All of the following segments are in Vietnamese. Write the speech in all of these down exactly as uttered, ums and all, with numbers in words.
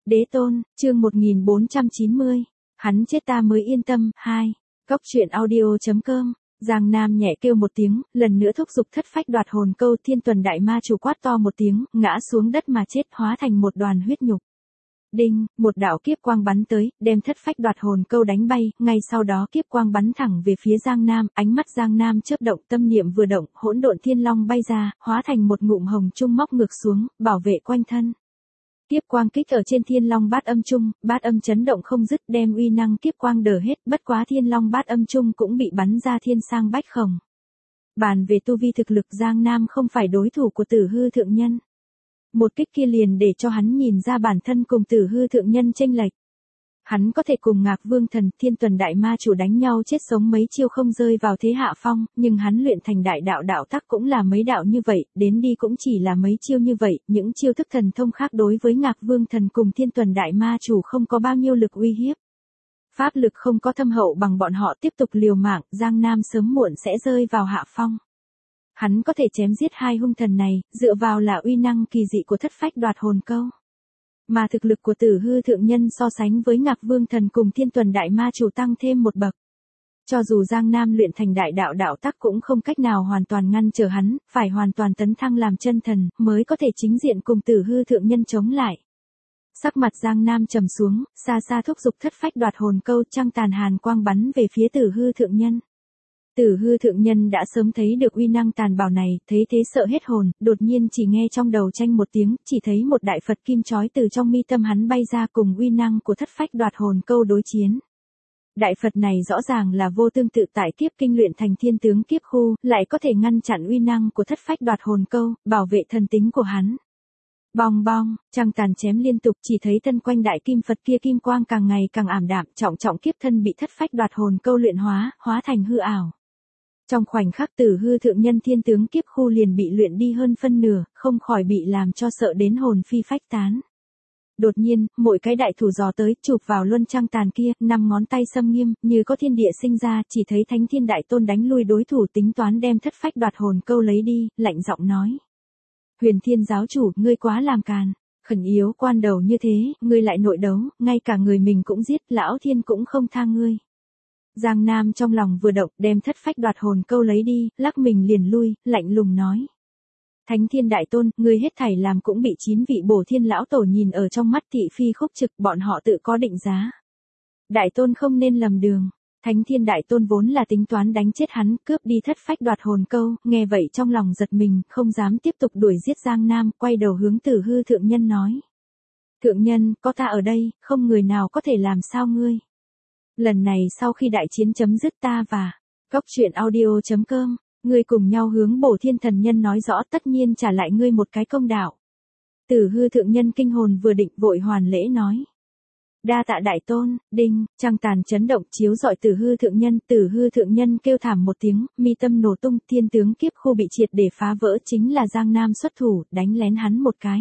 Đế tôn, chương một nghìn bốn trăm chín mươi. Hắn chết ta mới yên tâm. hai. Góc truyện audio.com. Giang Nam nhẹ kêu một tiếng, lần nữa thúc giục thất phách đoạt hồn câu. Thiên tuần đại ma chủ quát to một tiếng, ngã xuống đất mà chết, hóa thành một đoàn huyết nhục. Đinh, một đạo kiếp quang bắn tới, đem thất phách đoạt hồn câu đánh bay, ngay sau đó kiếp quang bắn thẳng về phía Giang Nam, ánh mắt Giang Nam chớp động, tâm niệm vừa động, hỗn độn thiên long bay ra, hóa thành một ngụm hồng trung móc ngược xuống, bảo vệ quanh thân. Kiếp quang kích ở trên thiên long bát âm trung, bát âm chấn động không dứt, đem uy năng kiếp quang đỡ hết, bất quá thiên long bát âm trung cũng bị bắn ra thiên sang bách khổng. Bàn về tu vi thực lực, Giang Nam không phải đối thủ của Tử Hư thượng nhân. Một kích kia liền để cho hắn nhìn ra bản thân cùng Tử Hư thượng nhân chênh lệch. Hắn có thể cùng Ngạc Vương Thần, Thiên tuần đại ma chủ đánh nhau chết sống mấy chiêu không rơi vào thế hạ phong, nhưng hắn luyện thành đại đạo đạo tắc cũng là mấy đạo như vậy, đến đi cũng chỉ là mấy chiêu như vậy, những chiêu thức thần thông khác đối với Ngạc Vương Thần cùng Thiên tuần đại ma chủ không có bao nhiêu lực uy hiếp. Pháp lực không có thâm hậu bằng bọn họ, tiếp tục liều mạng, Giang Nam sớm muộn sẽ rơi vào hạ phong. Hắn có thể chém giết hai hung thần này, dựa vào là uy năng kỳ dị của thất phách đoạt hồn câu. Mà thực lực của Tử Hư thượng nhân so sánh với Ngạc Vương Thần cùng Thiên tuần đại ma chủ tăng thêm một bậc. Cho dù Giang Nam luyện thành đại đạo đạo tắc cũng không cách nào hoàn toàn ngăn trở hắn, phải hoàn toàn tấn thăng làm chân thần, mới có thể chính diện cùng Tử Hư thượng nhân chống lại. Sắc mặt Giang Nam trầm xuống, xa xa thúc giục thất phách đoạt hồn câu, trăng tàn hàn quang bắn về phía Tử Hư thượng nhân. Tử Hư thượng nhân đã sớm thấy được uy năng tàn bạo này, thấy thế sợ hết hồn, đột nhiên chỉ nghe trong đầu tranh một tiếng, chỉ thấy một đại Phật kim chói từ trong mi tâm hắn bay ra cùng uy năng của thất phách đoạt hồn câu đối chiến. Đại Phật này rõ ràng là vô tương tự tại kiếp kinh luyện thành thiên tướng kiếp khu, lại có thể ngăn chặn uy năng của thất phách đoạt hồn câu, bảo vệ thần tính của hắn. Bong bong, trăng tàn chém liên tục, chỉ thấy thân quanh đại kim Phật kia kim quang càng ngày càng ảm đạm, trọng trọng kiếp thân bị thất phách đoạt hồn câu luyện hóa, hóa thành hư ảo. Trong khoảnh khắc Tử Hư thượng nhân thiên tướng kiếp khu liền bị luyện đi hơn phân nửa, không khỏi bị làm cho sợ đến hồn phi phách tán. Đột nhiên, mỗi cái đại thủ giò tới, chụp vào luân trăng tàn kia, năm ngón tay xâm nghiêm, như có thiên địa sinh ra, chỉ thấy Thánh Thiên Đại Tôn đánh lui đối thủ, tính toán đem thất phách đoạt hồn câu lấy đi, lạnh giọng nói: Huyền Thiên giáo chủ, ngươi quá làm càn, khẩn yếu quan đầu như thế, ngươi lại nội đấu, ngay cả người mình cũng giết, lão thiên cũng không tha ngươi. Giang Nam trong lòng vừa động, đem thất phách đoạt hồn câu lấy đi, lắc mình liền lui, lạnh lùng nói: Thánh Thiên Đại Tôn, ngươi hết thảy làm cũng bị chín vị Bổ Thiên lão tổ nhìn ở trong mắt, thị phi khúc trực, bọn họ tự có định giá. Đại Tôn không nên lầm đường. Thánh Thiên Đại Tôn vốn là tính toán đánh chết hắn, cướp đi thất phách đoạt hồn câu, nghe vậy trong lòng giật mình, không dám tiếp tục đuổi giết Giang Nam, quay đầu hướng Tử Hư thượng nhân nói: Thượng nhân, có ta ở đây, không người nào có thể làm sao ngươi. Lần này sau khi đại chiến chấm dứt, ta và Góc truyện audio.com, ngươi cùng nhau hướng Bổ Thiên thần nhân nói rõ, tất nhiên trả lại ngươi một cái công đạo. Tử Hư thượng nhân kinh hồn vừa định, vội hoàn lễ nói: Đa tạ Đại Tôn. Đinh, trăng tàn chấn động chiếu rọi Tử Hư thượng nhân, Tử Hư thượng nhân kêu thảm một tiếng, mi tâm nổ tung, thiên tướng kiếp khu bị triệt để phá vỡ, chính là Giang Nam xuất thủ, đánh lén hắn một cái.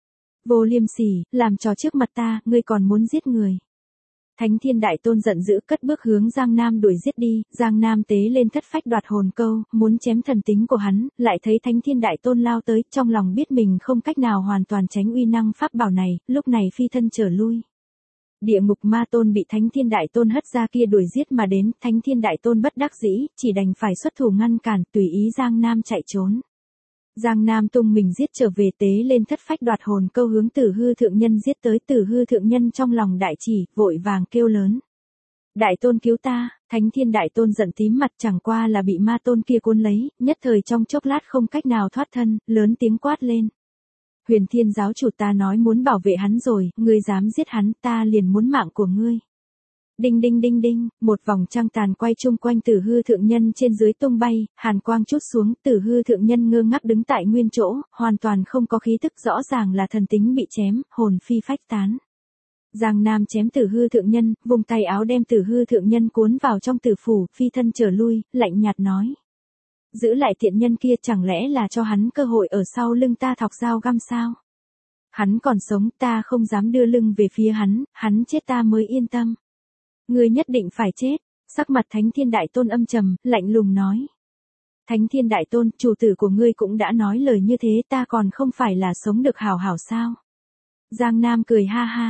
Vô liêm sỉ, làm trò trước mặt ta, ngươi còn muốn giết người. Thánh Thiên Đại Tôn giận dữ, cất bước hướng Giang Nam đuổi giết đi, Giang Nam tế lên thất phách đoạt hồn câu, muốn chém thần tính của hắn, lại thấy Thánh Thiên Đại Tôn lao tới, trong lòng biết mình không cách nào hoàn toàn tránh uy năng pháp bảo này, lúc này phi thân trở lui. Địa ngục ma tôn bị Thánh Thiên Đại Tôn hất ra kia đuổi giết mà đến, Thánh Thiên Đại Tôn bất đắc dĩ, chỉ đành phải xuất thủ ngăn cản, tùy ý Giang Nam chạy trốn. Giang Nam tung mình giết trở về, tế lên thất phách đoạt hồn câu hướng Tử Hư thượng nhân giết tới. Tử Hư thượng nhân trong lòng đại chỉ, vội vàng kêu lớn: Đại Tôn cứu ta. Thánh Thiên Đại Tôn giận tím mặt, chẳng qua là bị ma tôn kia cuốn lấy, nhất thời trong chốc lát không cách nào thoát thân, lớn tiếng quát lên: Huyền Thiên giáo chủ, ta nói muốn bảo vệ hắn rồi, ngươi dám giết hắn, ta liền muốn mạng của ngươi. Đinh đinh đinh đinh, một vòng trăng tàn quay chung quanh Tử Hư thượng nhân trên dưới tung bay, hàn quang chút xuống, Tử Hư thượng nhân ngơ ngác đứng tại nguyên chỗ, hoàn toàn không có khí tức, rõ ràng là thần tính bị chém, hồn phi phách tán. Giang Nam chém Tử Hư thượng nhân, vùng tay áo đem Tử Hư thượng nhân cuốn vào trong tử phủ, phi thân trở lui, lạnh nhạt nói: Giữ lại tiện nhân kia, chẳng lẽ là cho hắn cơ hội ở sau lưng ta thọc dao găm sao? Hắn còn sống, ta không dám đưa lưng về phía hắn, hắn chết ta mới yên tâm. Ngươi nhất định phải chết. Sắc mặt Thánh Thiên Đại Tôn âm trầm, lạnh lùng nói: Thánh Thiên Đại Tôn, chủ tử của ngươi cũng đã nói lời như thế, ta còn không phải là sống được hảo hảo sao? Giang Nam cười ha ha: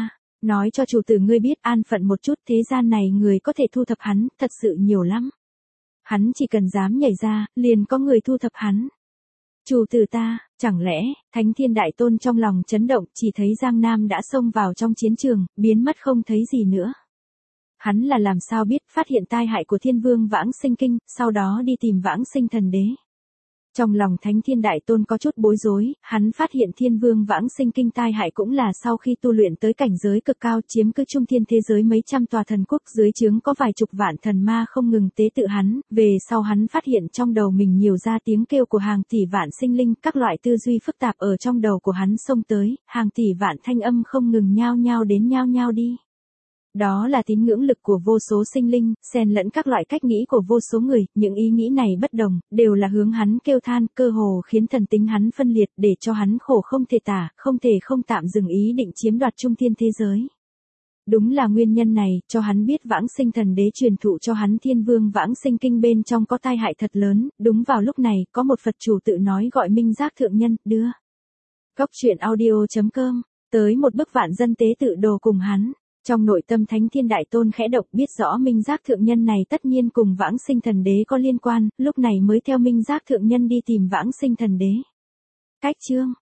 Nói cho chủ tử ngươi biết an phận một chút, thế gian này người có thể thu thập hắn, thật sự nhiều lắm. Hắn chỉ cần dám nhảy ra, liền có người thu thập hắn. Chủ tử ta, chẳng lẽ, Thánh Thiên Đại Tôn trong lòng chấn động, chỉ thấy Giang Nam đã xông vào trong chiến trường, biến mất không thấy gì nữa. Hắn là làm sao biết, phát hiện tai hại của Thiên Vương Vãng Sinh Kinh, sau đó đi tìm Vãng Sinh Thần Đế. Trong lòng Thánh Thiên Đại Tôn có chút bối rối, hắn phát hiện Thiên Vương Vãng Sinh Kinh tai hại cũng là sau khi tu luyện tới cảnh giới cực cao, chiếm cứ trung thiên thế giới mấy trăm tòa thần quốc, dưới trướng có vài chục vạn thần ma không ngừng tế tự hắn, về sau hắn phát hiện trong đầu mình nhiều ra tiếng kêu của hàng tỷ vạn sinh linh, các loại tư duy phức tạp ở trong đầu của hắn xông tới, hàng tỷ vạn thanh âm không ngừng nhao nhao đến nhao nhao đi. Đó là tín ngưỡng lực của vô số sinh linh, xen lẫn các loại cách nghĩ của vô số người, những ý nghĩ này bất đồng, đều là hướng hắn kêu than, cơ hồ khiến thần tính hắn phân liệt, để cho hắn khổ không thể tả, không thể không tạm dừng ý định chiếm đoạt trung thiên thế giới. Đúng là nguyên nhân này, cho hắn biết Vãng Sinh Thần Đế truyền thụ cho hắn Thiên Vương Vãng Sinh Kinh bên trong có tai hại thật lớn, đúng vào lúc này, có một Phật chủ tự nói gọi Minh Giác Thượng Nhân, đưa. Góc truyện audio chấm com, tới một bức vạn dân tế tự đồ cùng hắn. Trong nội tâm Thánh Thiên Đại Tôn khẽ động, biết rõ Minh Giác Thượng Nhân này tất nhiên cùng Vãng Sinh Thần Đế có liên quan, lúc này mới theo Minh Giác Thượng Nhân đi tìm Vãng Sinh Thần Đế. Cách chương